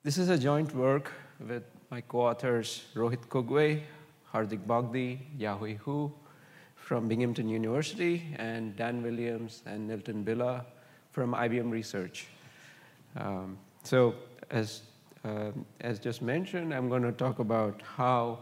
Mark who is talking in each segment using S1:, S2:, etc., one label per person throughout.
S1: This is a joint work with my co-authors Rohit Kugwe, Hardik Bogdi, Yahui Hu from Binghamton University, and Dan Williams and Nilton Billa from IBM Research. So as just mentioned, I'm going to talk about how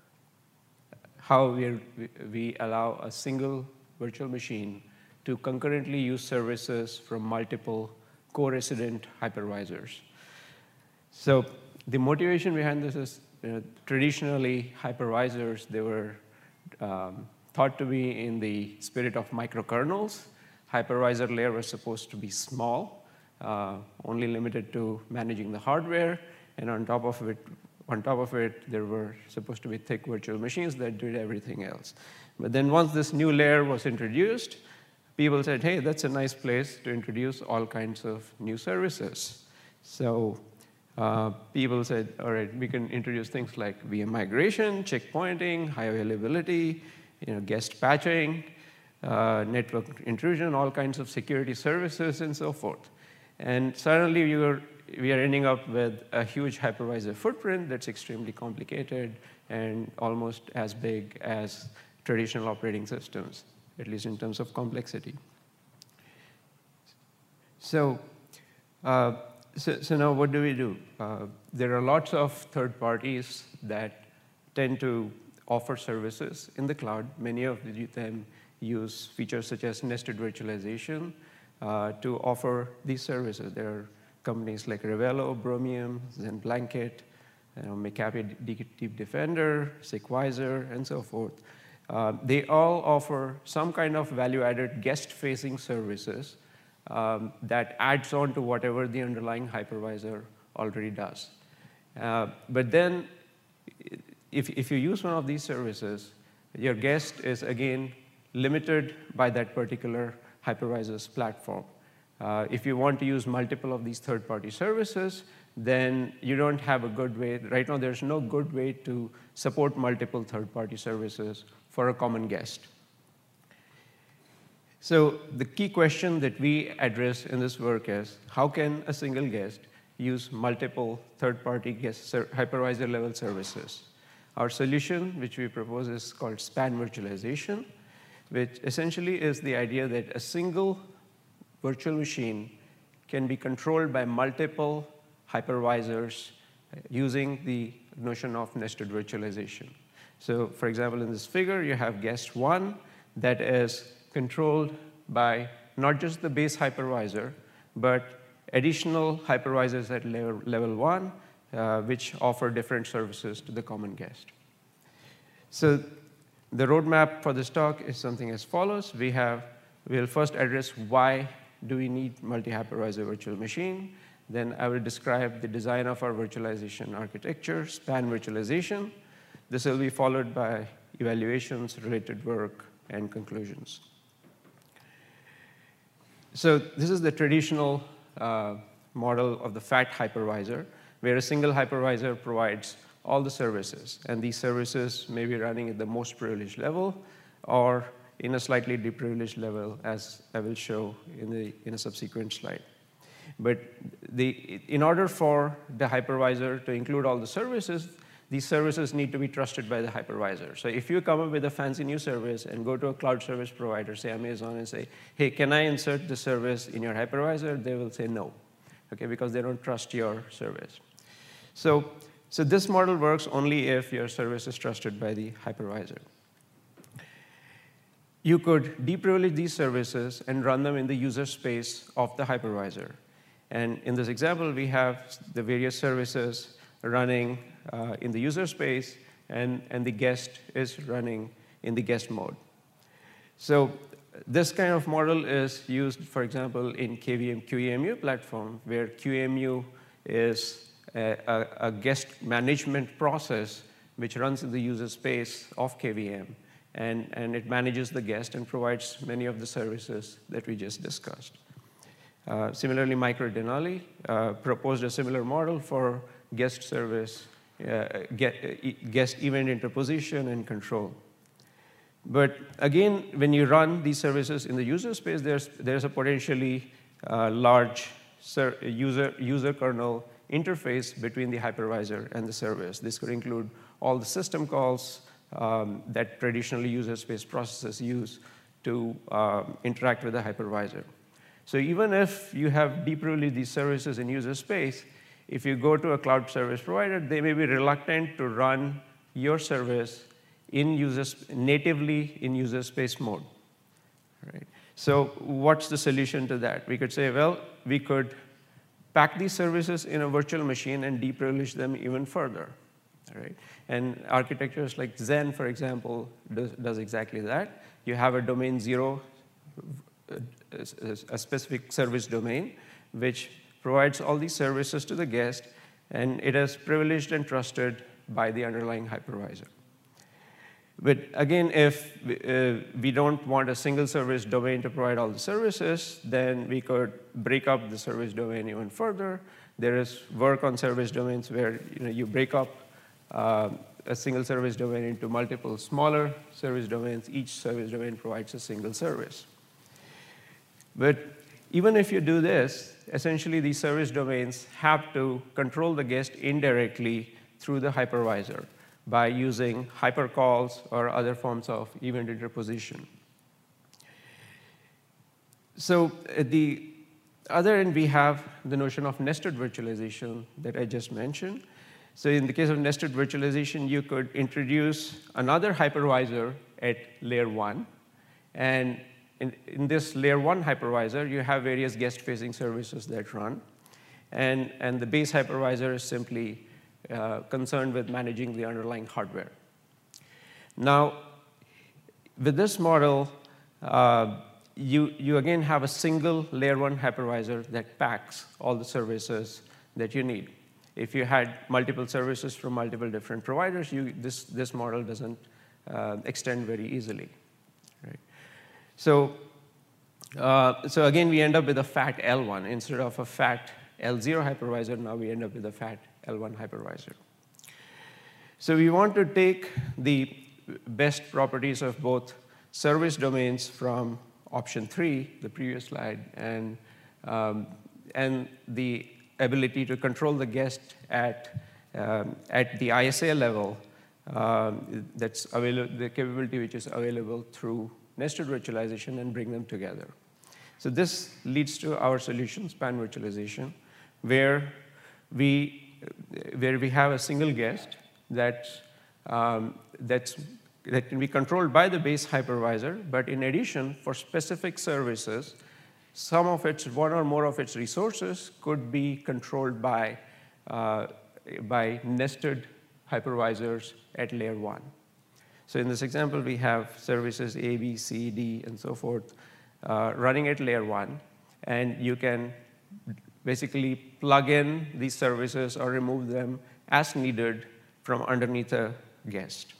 S1: we allow a single virtual machine to concurrently use services from multiple co-resident hypervisors. So the motivation behind this is traditionally hypervisors, they were thought to be in the spirit of microkernels. Hypervisor layer was supposed to be small, only limited to managing the hardware, and on top of it, there were supposed to be thick virtual machines that did everything else. But then once this new layer was introduced, people said, hey, that's a nice place to introduce all kinds of new services. So people said, all right, we can introduce things like VM migration, checkpointing, high availability, guest patching, network intrusion, all kinds of security services, and so forth. And suddenly we are ending up with a huge hypervisor footprint that's extremely complicated and almost as big as traditional operating systems, at least in terms of complexity. So now what do we do? There are lots of third parties that tend to offer services in the cloud. Many of them use features such as nested virtualization to offer these services. There are companies like Revelo, Bromium, ZenBlanket, McAfee Deep Defender, Seqvisor, and so forth. They all offer some kind of value-added guest-facing services that adds on to whatever the underlying hypervisor already does. But then, if you use one of these services, your guest is, again, limited by that particular hypervisor's platform. If you want to use multiple of these third-party services, then you don't have a good way. Right now, there's no good way to support multiple third-party services for a common guest. So the key question that we address in this work is, how can a single guest use multiple third-party guest hypervisor-level services? Our solution, which we propose, is called span virtualization, which essentially is the idea that a single virtual machine can be controlled by multiple hypervisors using the notion of nested virtualization. So for example, in this figure, you have guest 1 that is controlled by not just the base hypervisor, but additional hypervisors at level 1, which offer different services to the common guest. So the roadmap for this talk is something as follows. We'll first address why do we need multi-hypervisor virtual machine. Then I will describe the design of our virtualization architecture, span virtualization. This will be followed by evaluations, related work, and conclusions. So this is the traditional model of the fat hypervisor, where a single hypervisor provides all the services. And these services may be running at the most privileged level or in a slightly deprivileged level, as I will show in a subsequent slide. But in order for the hypervisor to include all the services, these services need to be trusted by the hypervisor. So if you come up with a fancy new service and go to a cloud service provider, say Amazon, and say, hey, can I insert the service in your hypervisor? They will say no, okay, because they don't trust your service. So this model works only if your service is trusted by the hypervisor. You could deprivilege these services and run them in the user space of the hypervisor. And in this example, we have the various services running in the user space, and the guest is running in the guest mode. So this kind of model is used, for example, in KVM QEMU platform, where QEMU is a guest management process which runs in the user space of KVM. And it manages the guest and provides many of the services that we just discussed. Similarly, Micro Denali proposed a similar model for guest service, guest event interposition and control. But again, when you run these services in the user space, there's a potentially large user kernel interface between the hypervisor and the service. This could include all the system calls that traditionally user space processes use to interact with the hypervisor. So even if you have deprivileged these services in user space, if you go to a cloud service provider, they may be reluctant to run your service natively in user space mode. Right? So what's the solution to that? We could say, well, we could pack these services in a virtual machine and deprivilege them even further. Right? And architectures like Zen, for example, does exactly that. You have a domain 0, a specific service domain, which provides all these services to the guest, and it is privileged and trusted by the underlying hypervisor. But again, if we don't want a single service domain to provide all the services, then we could break up the service domain even further. There is work on service domains where you break up a single service domain into multiple smaller service domains. Each service domain provides a single service. But even if you do this, essentially these service domains have to control the guest indirectly through the hypervisor by using hypercalls or other forms of event interposition. So at the other end, we have the notion of nested virtualization that I just mentioned. So in the case of nested virtualization, you could introduce another hypervisor at layer 1. And in this layer 1 hypervisor, you have various guest-facing services that run. And the base hypervisor is simply concerned with managing the underlying hardware. Now, with this model, you again have a single layer 1 hypervisor that packs all the services that you need. If you had multiple services from multiple different providers, this model doesn't extend very easily. Right? So again, we end up with a fat L1. Instead of a fat L0 hypervisor, now we end up with a fat L1 hypervisor. So we want to take the best properties of both service domains from option 3, the previous slide, and the ability to control the guest at the ISA level, that's available, the capability which is available through nested virtualization, and bring them together. So this leads to our solution, span virtualization, where we have a single guest that can be controlled by the base hypervisor, but in addition, for specific services, one or more of its resources could be controlled by nested hypervisors at layer 1. So in this example, we have services A, B, C, D, and so forth running at layer 1, and you can basically plug in these services or remove them as needed from underneath a guest.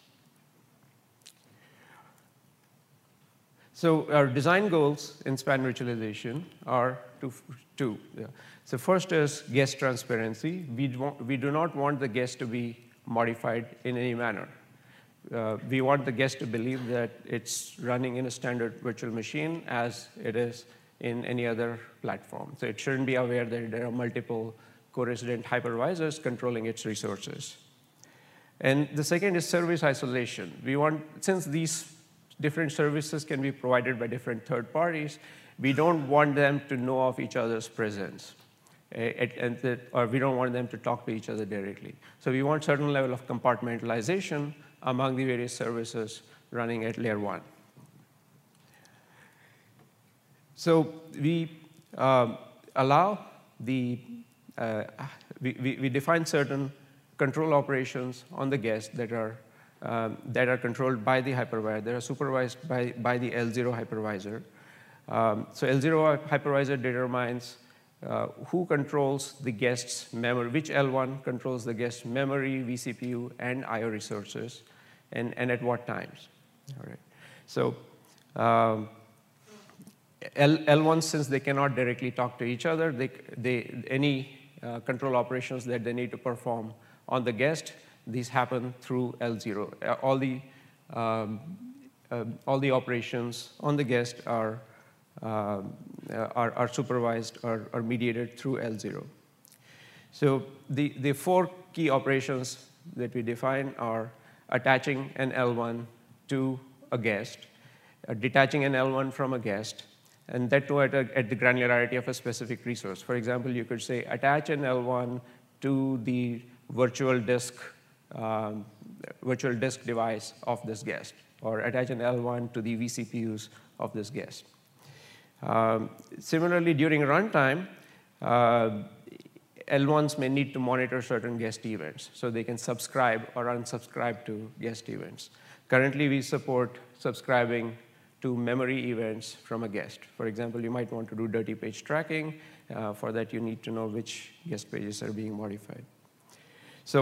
S1: So our design goals in span virtualization are two. Yeah. So first is guest transparency. We do not want the guest to be modified in any manner. We want the guest to believe that it's running in a standard virtual machine as it is in any other platform. So it shouldn't be aware that there are multiple co-resident hypervisors controlling its resources. And the second is service isolation. Since these different services can be provided by different third parties, we don't want them to know of each other's presence, or we don't want them to talk to each other directly. So we want certain level of compartmentalization among the various services running at layer 1. So we we define certain control operations on the guest that are controlled by the hypervisor. They are supervised by the L0 hypervisor. So L0 hypervisor determines who controls the guest's memory, which L1 controls the guest's memory, vCPU, and I/O resources, and at what times. All right. So L1, since they cannot directly talk to each other, any control operations that they need to perform on the guest, these happen through L0. All the operations on the guest are supervised or mediated through L0. So the four key operations that we define are attaching an L1 to a guest, detaching an L1 from a guest, and that too at the granularity of a specific resource. For example, you could say attach an L1 to the virtual disk device of this guest, or attach an L1 to the vCPUs of this guest. Similarly, during runtime, L1s may need to monitor certain guest events, so they can subscribe or unsubscribe to guest events. Currently, we support subscribing to memory events from a guest. For example, you might want to do dirty page tracking. For that, you need to know which guest pages are being modified. So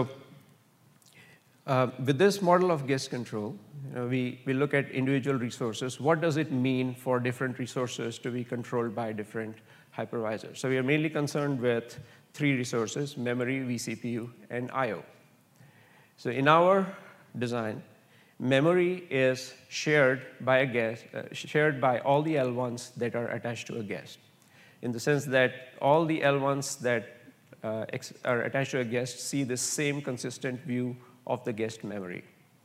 S1: with this model of guest control, we look at individual resources. What does it mean for different resources to be controlled by different hypervisors? So we are mainly concerned with three resources: memory, vCPU, and I/O. So in our design, memory is shared by a guest, shared by all the L1s that are attached to a guest, in the sense that all the L1s that are attached to a guest see the same consistent view of the guest memory.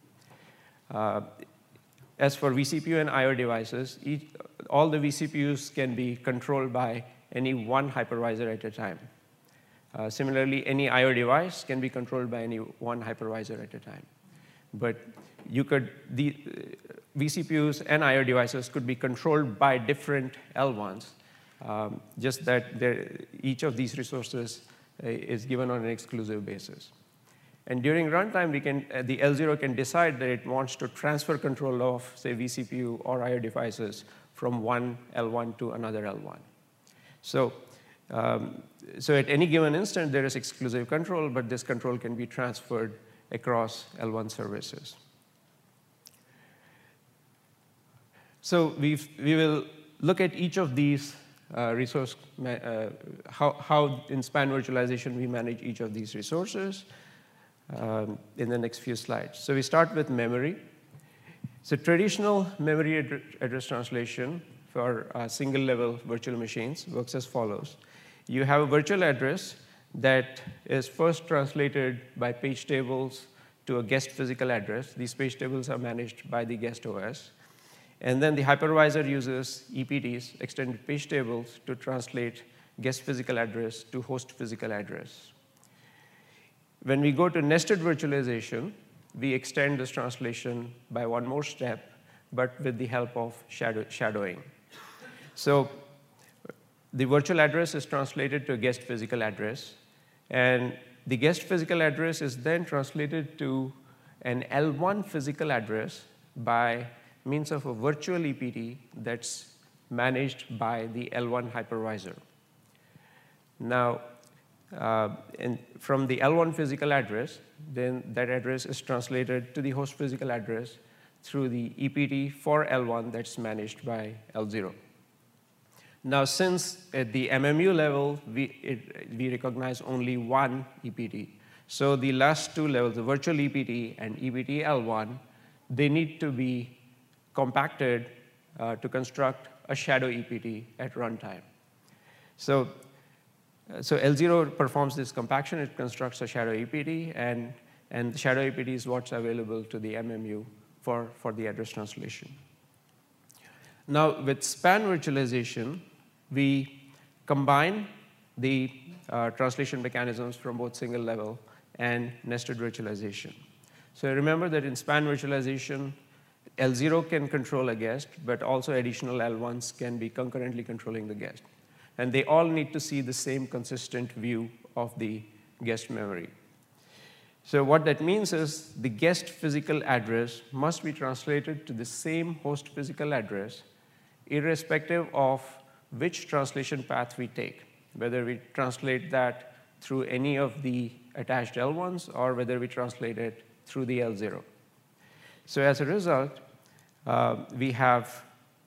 S1: As for vCPU and I/O devices, all the vCPUs can be controlled by any one hypervisor at a time. Similarly, any I/O device can be controlled by any one hypervisor at a time. But the vCPUs and I/O devices could be controlled by different L1s, just that each of these resources is given on an exclusive basis. And during runtime, the L0 can decide that it wants to transfer control of, say, vCPU or I/O devices from one L1 to another L1. So at any given instant, there is exclusive control, but this control can be transferred across L1 services. So we will look at each of these resource, how in span virtualization we manage each of these resources in the next few slides. So we start with memory. So traditional memory address translation for single-level virtual machines works as follows. You have a virtual address that is first translated by page tables to a guest physical address. These page tables are managed by the guest OS. And then the hypervisor uses EPTs, extended page tables, to translate guest physical address to host physical address. When we go to nested virtualization, we extend this translation by one more step, but with the help of shadowing. So the virtual address is translated to a guest physical address, and the guest physical address is then translated to an L1 physical address by means of a virtual EPT that's managed by the L1 hypervisor. Now, from the L1 physical address, then that address is translated to the host physical address through the EPT for L1 that's managed by L0. Now, since at the MMU level, we recognize only one EPT, so the last two levels, the virtual EPT and EPT L1, they need to be compacted to construct a shadow EPT at runtime. So L0 performs this compaction. It constructs a shadow EPT, and the shadow EPT is what's available to the MMU for the address translation. Now, with span virtualization, we combine the translation mechanisms from both single level and nested virtualization. So remember that in span virtualization, L0 can control a guest, but also additional L1s can be concurrently controlling the guest. And they all need to see the same consistent view of the guest memory. So what that means is the guest physical address must be translated to the same host physical address, irrespective of which translation path we take, whether we translate that through any of the attached L1s or whether we translate it through the L0. So as a result, we have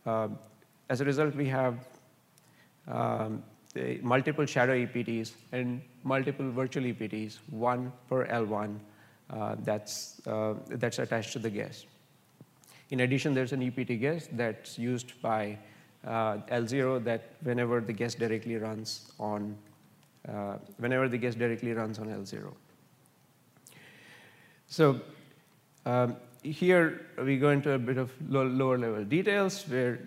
S1: multiple shadow EPTs and multiple virtual EPTs, one per L1 that's attached to the guest. In addition, there's an EPT guest that's used by L0 that whenever the guest directly runs on whenever the guest directly runs on L0. So here we go into a bit of lower level details where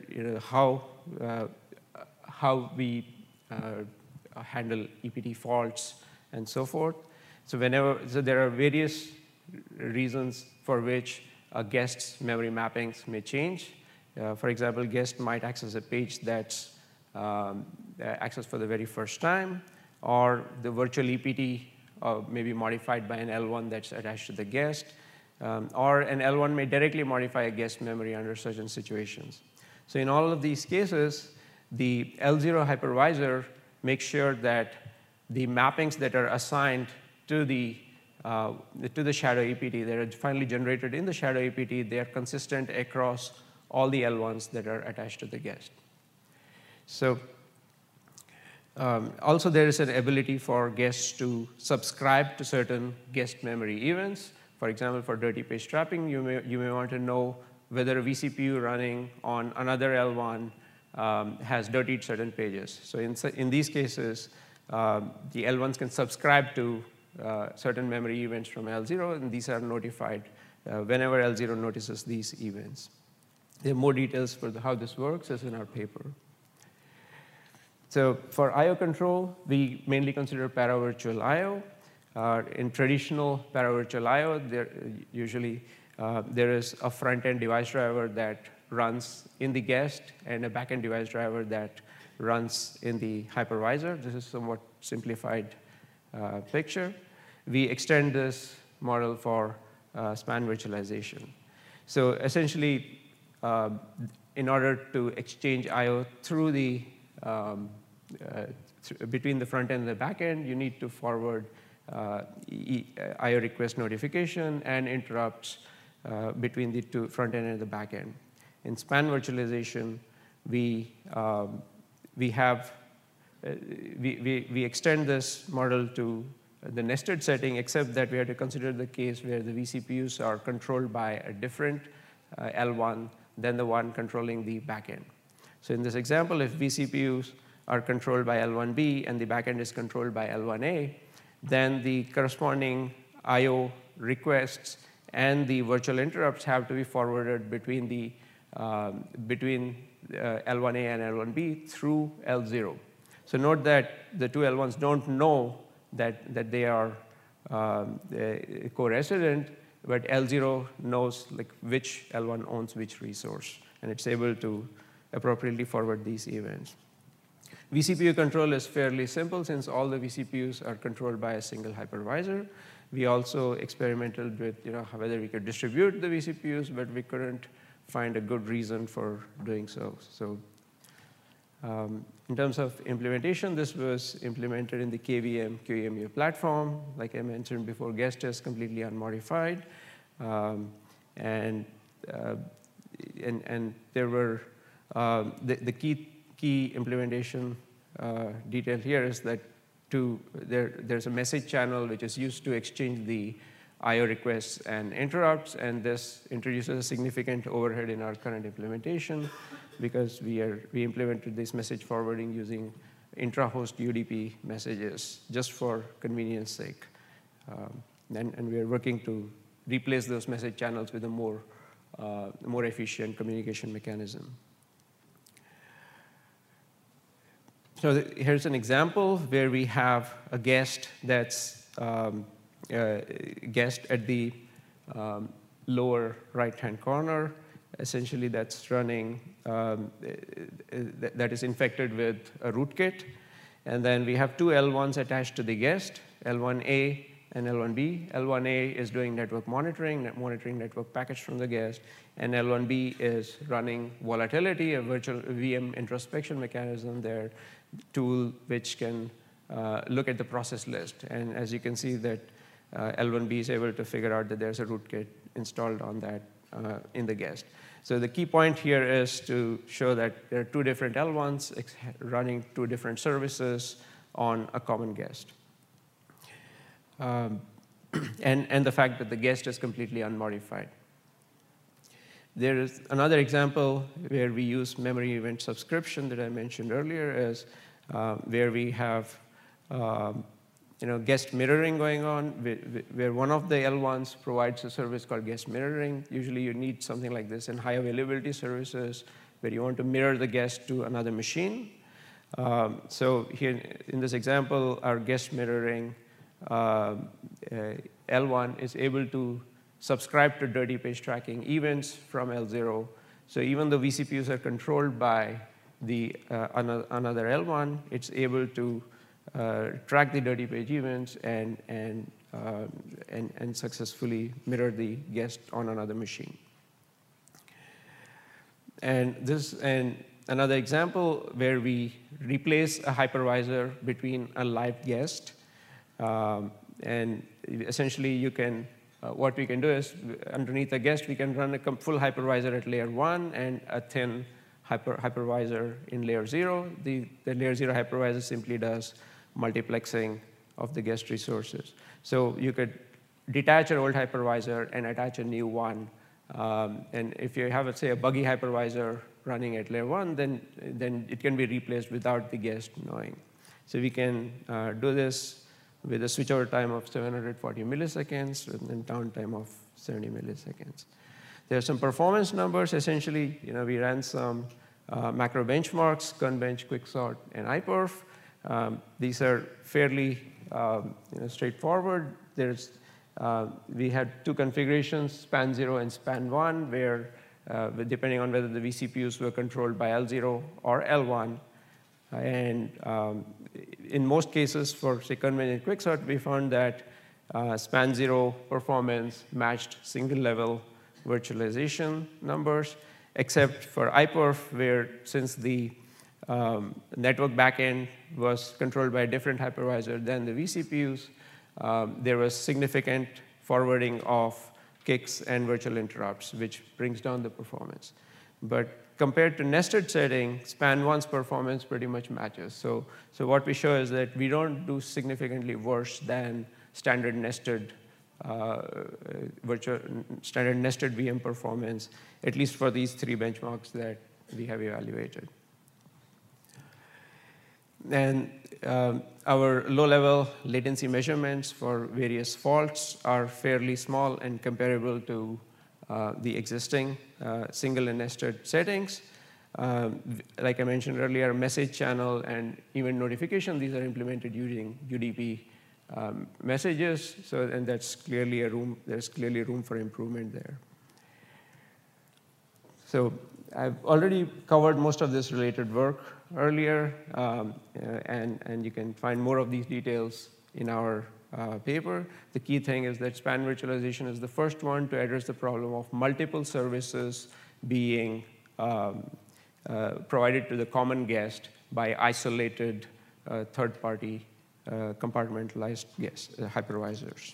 S1: how we handle EPT faults and so forth. So there are various reasons for which a guest's memory mappings may change. For example, guest might access a page that's accessed for the very first time, or the virtual EPT may be modified by an L1 that's attached to the guest, or an L1 may directly modify a guest memory under certain situations. So in all of these cases, the L0 hypervisor makes sure that the mappings that are assigned to the shadow EPT that are finally generated in the shadow EPT, they are consistent across all the L1s that are attached to the guest. So also there is an ability for guests to subscribe to certain guest memory events. For example, for dirty page trapping, you may want to know whether a vCPU running on another L1 has dirtied certain pages. So in these cases, the L1s can subscribe to certain memory events from L0, and these are notified whenever L0 notices these events. There are more details for how this works as in our paper. So for I/O control, we mainly consider paravirtual I/O. In traditional paravirtual I/O, there is a front-end device driver that runs in the guest and a back-end device driver that runs in the hypervisor. This is a somewhat simplified picture. We extend this model for span virtualization. So essentially, in order to exchange I/O through the between the front end and the back end, you need to forward I/O request notification and interrupts between the two front end and the back end. In span virtualization, we extend this model to the nested setting, except that we have to consider the case where the vCPUs are controlled by a different L1 than the one controlling the backend. So in this example, if vCPUs are controlled by L1B and the backend is controlled by L1A, then the corresponding I/O requests and the virtual interrupts have to be forwarded between L1A and L1B through L0. So note that the two L1s don't know that they are co-resident, but L0 knows which L1 owns which resource, and it's able to appropriately forward these events. vCPU control is fairly simple since all the vCPUs are controlled by a single hypervisor. We also experimented with whether we could distribute the vCPUs, but we couldn't find a good reason for doing so. So in terms of implementation, this was implemented in the KVM QEMU platform. Like I mentioned before, guest is completely unmodified. And there were the key implementation detail here is that there's a message channel which is used to exchange the I/O requests and interrupts, and this introduces a significant overhead in our current implementation because we implemented this message forwarding using intra-host UDP messages just for convenience sake. And we are working to replace those message channels with a more efficient communication mechanism. So here's an example where we have a guest that's guest at the lower right-hand corner. Essentially, that's running, that is infected with a rootkit. And then we have two L1s attached to the guest, L1A and L1B. L1A is doing network monitoring network packets from the guest, and L1B is running volatility, a virtual VM introspection mechanism there, tool which can look at the process list. And as you can see that L1B is able to figure out that there's a rootkit installed on that in the guest. So the key point here is to show that there are two different L1s running two different services on a common guest. And the fact that the guest is completely unmodified. There is another example where we use memory event subscription that I mentioned earlier, is where we have guest mirroring going on, where one of the L1s provides a service called guest mirroring. Usually you need something like this in high availability services where you want to mirror the guest to another machine. So here in this example, our guest mirroring L1 is able to subscribe to dirty page tracking events from L0. So even though vCPUs are controlled by the another L1, it's able to track the dirty page events and successfully mirror the guest on another machine. And another example where we replace a hypervisor between a live guest, and essentially you can. What we can do is, underneath a guest, we can run a full hypervisor at layer 1 and a thin hypervisor in layer 0. The layer 0 hypervisor simply does multiplexing of the guest resources. So you could detach your old hypervisor and attach a new one. And if you have, let's say, a buggy hypervisor running at layer 1, then it can be replaced without the guest knowing. So we can do this with a switchover time of 740 milliseconds and downtime of 70 milliseconds. There are some performance numbers. Essentially, we ran some macro benchmarks, KernBench, Quicksort, and iPerf. These are fairly straightforward. We had two configurations, span 0 and span 1, where depending on whether the vCPUs were controlled by L0 or L1. And in most cases, for say KernBench and Quicksort, we found that span 0 performance matched single-level virtualization numbers, except for iPerf, where since the network backend was controlled by a different hypervisor than the vCPUs, there was significant forwarding of kicks and virtual interrupts, which brings down the performance. But compared to nested setting, span 1's performance pretty much matches. So what we show is that we don't do significantly worse than standard nested VM performance, at least for these three benchmarks that we have evaluated. And our low-level latency measurements for various faults are fairly small and comparable to the existing single and nested settings. Like I mentioned earlier, message channel and event notification, these are implemented using UDP messages. And that's clearly there's clearly room for improvement there. So I've already covered most of this related work earlier, and you can find more of these details in our paper. The key thing is that span virtualization is the first one to address the problem of multiple services being provided to the common guest by isolated third-party compartmentalized hypervisors.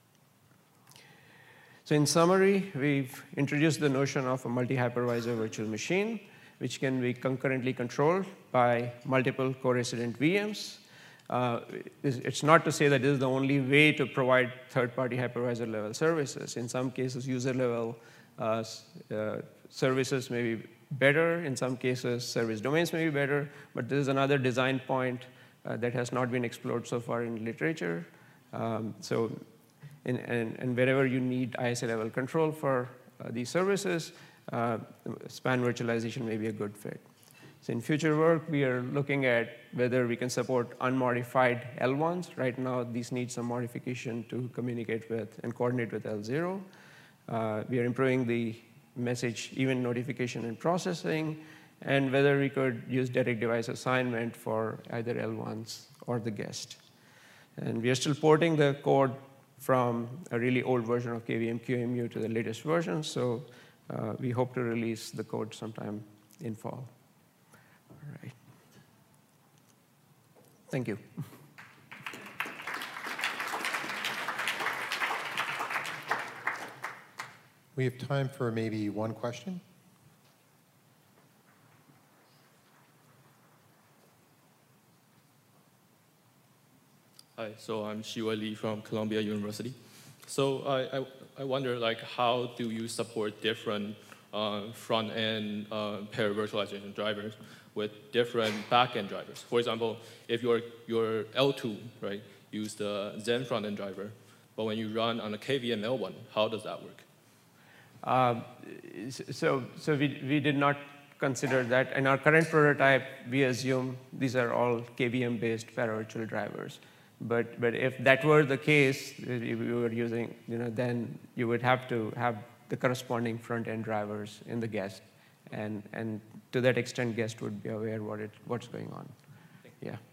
S1: So in summary, we've introduced the notion of a multi-hypervisor virtual machine, which can be concurrently controlled by multiple co-resident VMs. It's not to say that this is the only way to provide third-party hypervisor-level services. In some cases, user-level services may be better. In some cases, service domains may be better. But this is another design point that has not been explored so far in literature. And wherever you need ISA-level control for these services, span virtualization may be a good fit. So in future work, we are looking at whether we can support unmodified L1s. Right now, these need some modification to communicate with and coordinate with L0. We are improving the message event notification and processing, and whether we could use direct device assignment for either L1s or the guest. And we are still porting the code from a really old version of KVM QEMU to the latest version, so we hope to release the code sometime in fall. All right. Thank you.
S2: We have time for maybe one question.
S3: Hi, so I'm Shiwa Lee from Columbia University. So I wonder, how do you support different front-end pair virtualization drivers? with different backend drivers. For example, if your L2, right, use the Zen front-end driver, but when you run on a KVM L1, how does that work?
S1: So we did not consider that. In our current prototype, we assume these are all KVM-based paravirtual drivers. But if that were the case, if we were using, then you would have to have the corresponding front-end drivers in the guest, and to that extent, guest would be aware what's going on. Yeah.